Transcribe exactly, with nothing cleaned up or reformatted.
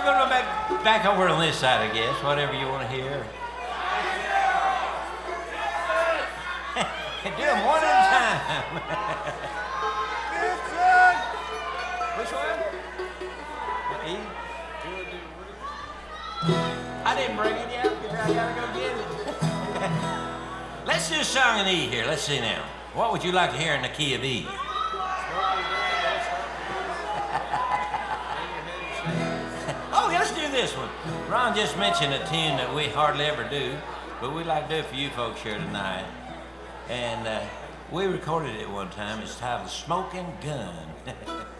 we're going to go back, back over on this side, I guess, whatever you want to hear. Do them one at a time. Which one? E? I didn't bring it yet. I gotta go get it. Let's do a song in E here. Let's see now. What would you like to hear in the key of E? Oh, yeah, let's do this one. Ron just mentioned a tune that we hardly ever do, but we'd like to do it for you folks here tonight. And uh, we recorded it one time. It's titled Smoking Gun.